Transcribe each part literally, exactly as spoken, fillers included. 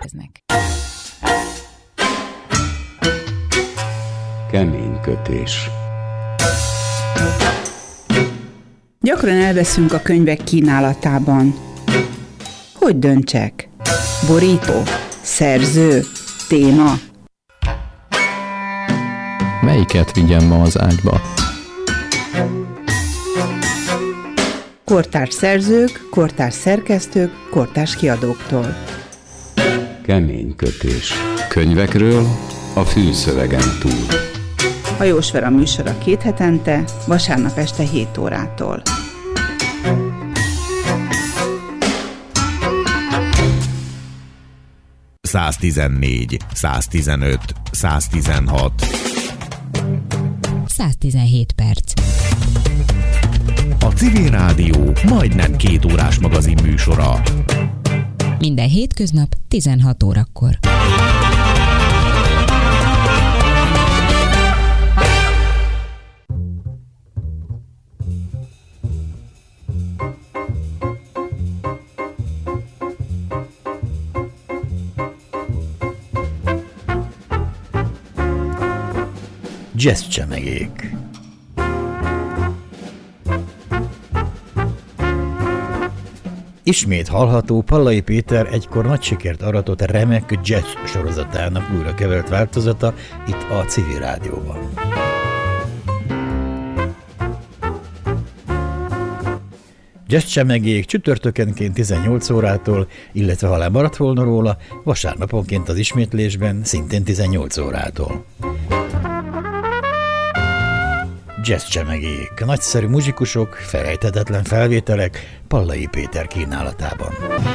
Kemény kötés. Gyakran elveszünk a könyvek kínálatában. Hogy döntsek? Borító? Szerző? Téma? Melyiket vigyem ma az ágyba? Kortárs szerzők, kortárs szerkesztők, kortárs kiadóktól. Kemény kötés. Könyvekről a fülszövegen túl. Hajós Vera műsora két hetente, vasárnap este hét órától. száztizennégy, száztizenöt, száztizenhat. száztizenhét perc. A Civil Rádió majdnem két órás magazin műsora. Minden hétköznap tizenhat órakor. Jazzcsemegék. Ismét hallható Pallai Péter egykor nagy sikert aratott remek jazz sorozatának újra kevert változata itt a Civil Rádióban. Jazzcsemegék csütörtökenként tizennyolc órától, illetve ha lemaradt volna róla, vasárnaponként az ismétlésben szintén tizennyolc órától. Jazzcsemegék, nagyszerű muzsikusok, felejthetetlen felvételek Pallai Péter kínálatában.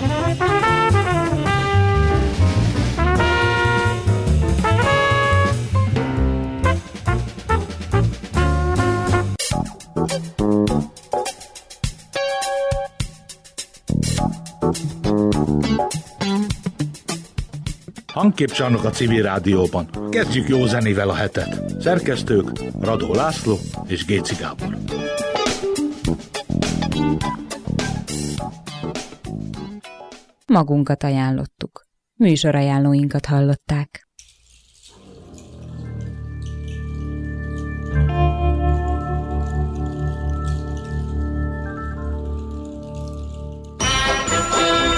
Hangképcsarnok a Civil Rádióban. Kezdjük jó zenével a hetet. Szerkesztők Radó László és Géci Gábor. Magunkat ajánlottuk. Műsorajánlóinkat hallották.